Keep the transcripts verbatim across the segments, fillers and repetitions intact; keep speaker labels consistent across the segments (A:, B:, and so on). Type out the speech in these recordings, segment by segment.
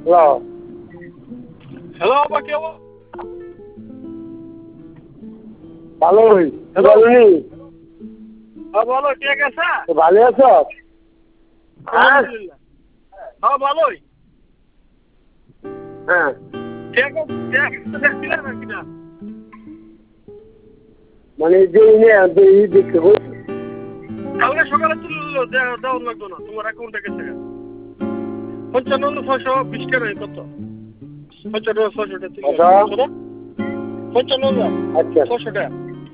A: hello
B: hello বাবা কে বাবা
A: ভালোই
B: হ্যালো
A: বলনি
B: হ্যাঁ বলো কে গেছে
A: ভালো আছো হ্যাঁ
B: আলহামদুলিল্লাহ হ্যাঁ ভালোই
A: হ্যাঁ
B: কে কে দেখছিলেন নাকি না
A: মানে যে ইনে যে ই দেখতে বলছি
B: কালকে সকালে তুললো দেওয়ার লাগতো না তোমার অ্যাকাউন্টে গেছে পঞ্চান্ন ছয়শো বিশ টাকা কত পঞ্চান্ন ছয়শো টাকা পঞ্চান্ন
A: আচ্ছা
B: ছয়শো টাকা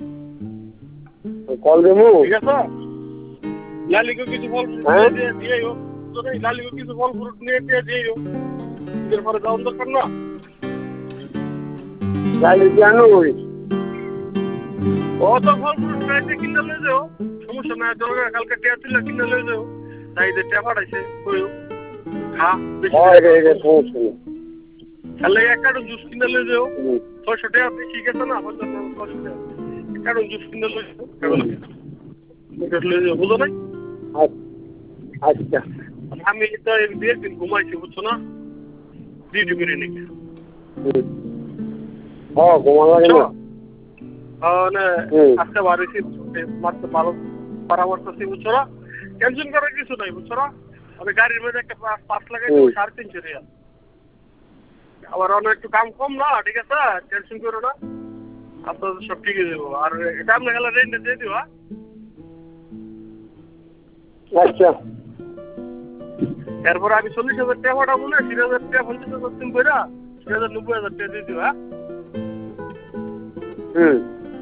A: কল দেবো
B: ঠিক আছে লালিকে কিছু ফল
A: হ্যাঁ
B: দিয়ে দিয়েও তো নেই লালিকে কিছু ফল ফ্রুট নিয়ে দিয়ে দিয়েও এর পরে যাওয়ার দরকার না
A: লালি জানো ওই
B: ও তো ফল ফ্রুট খাইতে কিনে লয়ে যাও সমস্যা নাই দরকার কালকে টিয়া ছিল কিনে লয়ে যাও তাই যে টিয়া পাঠাইছে কইও খা
A: হয় রে রে সমস্যা নেই
B: তাহলে এক কার্টন জুস কিনে লয়ে যাও ছয়শো টাকা বেশি গেছে না পঞ্চাশ ছয়শো টাকা এক কার্টন জুস কিনে লয়ে যাও লয়ে যাও বুঝো নাই
A: আচ্ছা
B: আমি তো একদিন ঘুমাইছি বুঝছো না ডিউটি করে নাকি
A: হ্যাঁ ঘুমা লাগে না
B: মানে আজকে বাড়িছি মাত্র ভালো পরামর্শ বুঝছো না টেনশন করার কিছু নাই বুঝছো না আমি গাড়ির মধ্যে একটা পাঁচ লাগাই দেবো সাড়ে তিনশো টাকা আবার অনেক একটু কাম কম না ঠিক আছে টেনশন করো না আপনার সব ঠিক হয়ে যাবো আর এটা আপনার খেলা রেন্টে দিয়ে দিবা
A: আচ্ছা
B: এরপরে আমি চল্লিশ হাজার টাকা পাঠাবো না তিন হাজার টাকা পঞ্চাশ হাজার তিন বইরা তিন হাজার নব্বই হাজার টাকা দিয়ে দিবা
A: হুম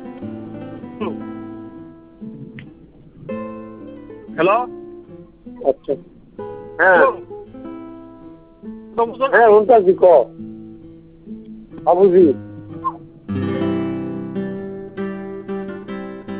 B: হ্যালো
A: আচ্ছা হ্যাঁ
B: হ্যালো
A: হ্যাঁ ওটা কি কো আবুজি